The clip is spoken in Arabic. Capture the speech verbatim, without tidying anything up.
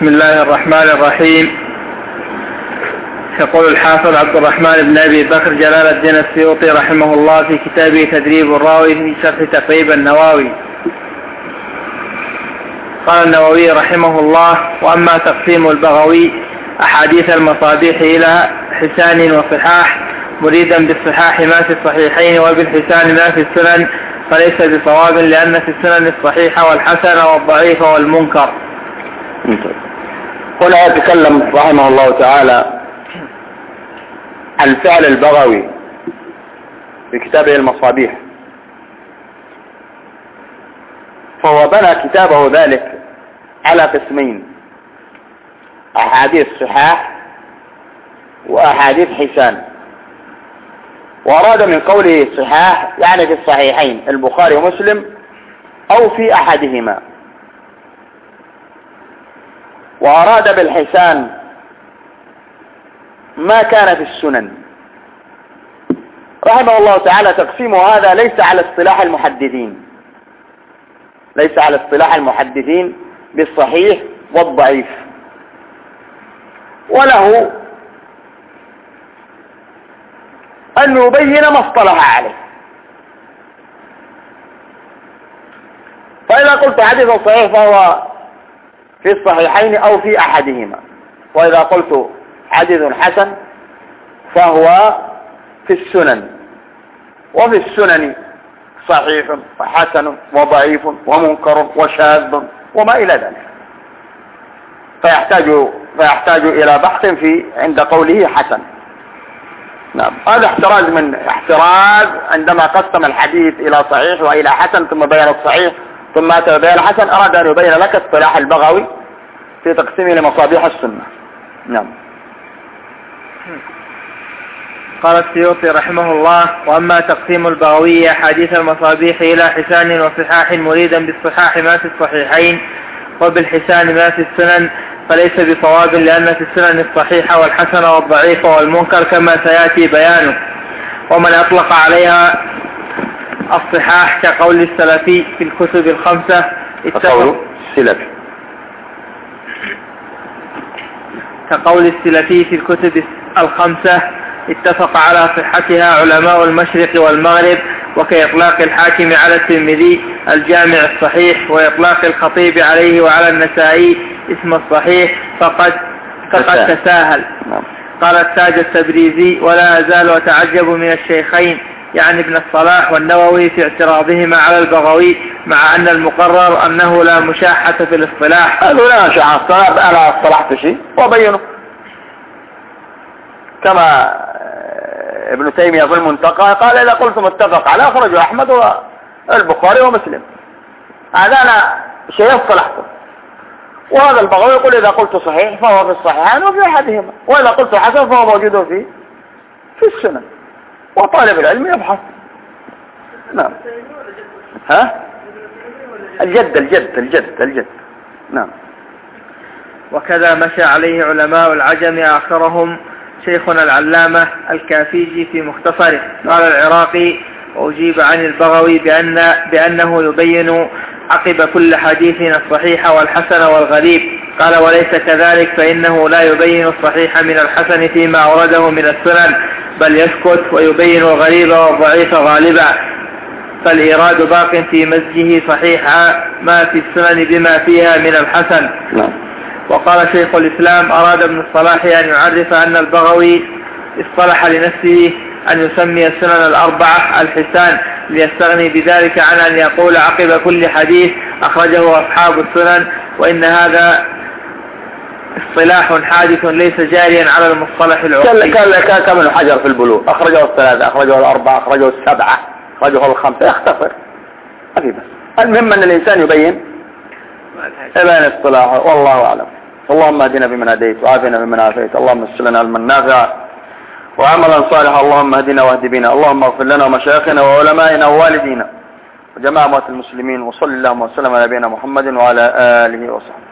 بسم الله الرحمن الرحيم. يقول الحافظ عبد الرحمن بن أبي بكر جلال الدين السيوطي رحمه الله في كتابه تدريب الراوي في شرح تقريب النووي، قال النووي رحمه الله: وأما تقسيم البغوي أحاديث المصابيح إلى حسان وصحاح مريدا بالصحاح ما في الصحيحين وبالحسان ما في السنن فليس بصواب، لأن في السنن الصحيح والحسن والضعيف والمنكر. هنا يتكلم رحمه الله تعالى عن فعل البغوي في كتابه المصابيح، فهو بنى كتابه ذلك على قسمين: أحاديث صحاح وأحاديث حسان. وأراد من قوله صحاح يعني في الصحيحين البخاري ومسلم أو في أحدهما، وأراد بالحسان ما كان في السنن. رحمه الله تعالى تقسيم هذا ليس على اصطلاح المحدثين، ليس على اصطلاح المحدثين بالصحيح والضعيف، وله أن يبين ما اصطلح عليه. فإذا قلت حديث صحيح فهو في الصحيحين أو في أحدهما، وإذا قلت حديث حسن فهو في السنن، وفي السنن صحيح وحسن وضعيف ومنكر وشاذ وما إلى ذلك، فيحتاج فيحتاج إلى بحث في عند قوله حسن. نعم، هذا احتراز من احتراز عندما قسم الحديث إلى صحيح وإلى حسن ثم بين الصحيح ثم أتى بين الحسن. أراد أن يبين لك اصطلاح البغوي في تقسيمه لمصابيح السنة. نعم. قال السيوطي رحمه الله: وأما تقسيم البغوي أحاديث المصابيح إلى حسان وصحاح مريدا بالصحاح ما في الصحيحين وبالحسان ما في السنن فليس بصواب، لأن في السنن الصحيح والحسن والضعيف والمنكر كما سيأتي بيانه. ومن أطلق عليها الصحاح كقول السلفي في الكتب الخمسة كقول السلفي كقول السلفي في الكتب الخمسة اتفق على صحتها علماء المشرق والمغرب، وكإطلاق الحاكم على الترمذي الجامع الصحيح، وإطلاق الخطيب عليه وعلى النسائي اسم الصحيح فقد فقد تساهل. قال التاج التبريزي: ولا أزال أتعجب من الشيخين يعني ابن الصلاح والنووي في اعتراضهما على البغوي، مع أن المقرر أنه لا مشاحة في الاصطلاح. قالوا لا مشاحة، أنا اصطلحت شيء وبينه، كما ابن تيمية في المنتقى قال: إذا قلت متفق على أخرجه أحمد والبخاري ومسلم، هذا أنا شيء اصطلحته. وهذا البغوي يقول: إذا قلت صحيح فهو في الصحيحين وفي أحدهما، وإذا قلت حسن فهو موجود في في السنن، وطالب العلم يبحث. نعم. ها الجد الجد الجد الجد نعم. وكذا مشى عليه علماء العجم آخرهم شيخنا العلامة الكافيجي في مختصره. قال العراقي: وأجيب عن البغوي بأن بأنه يبين عقب كل حديث الصحيح والحسن والغريب. قال: وليس كذلك، فإنه لا يبين الصحيح من الحسن فيما أورده من السنن، بل يسكت ويبين الغريب والضعيف غالبا، فالإيراد باق في مزجه صحيح ما في السنن بما فيها من الحسن. وقال شيخ الإسلام: أراد ابن الصلاح أن يعرف أن البغوي اصطلح لنفسه أن يسمي السنن الأربعة الحسان، ليستغني بذلك عن أن يقول عقب كل حديث أخرجه أصحاب السنن، وإن هذا اصطلاح حادث ليس جاريا على المصطلح العرفي. كان كم الحجر في البلوغ: أخرجه الثلاثة، أخرجه الأربعة، أخرجه السبعة، أخرجه الخمسة، يختصر. أبي بس المهم أن الإنسان يبين يبين اصطلاحه، والله أعلم. اللهم اهدنا بمن هديت وعافنا بمن عافيت، اللهم اسر لنا علما نافعا وعملا صالحا، اللهم اهدنا واهد بنا، اللهم اغفر لنا ومشايخنا وعلمائنا ووالدينا وجميع موتى المسلمين، وصل اللهم وسلم على نبينا محمد وعلى آله وصحبه.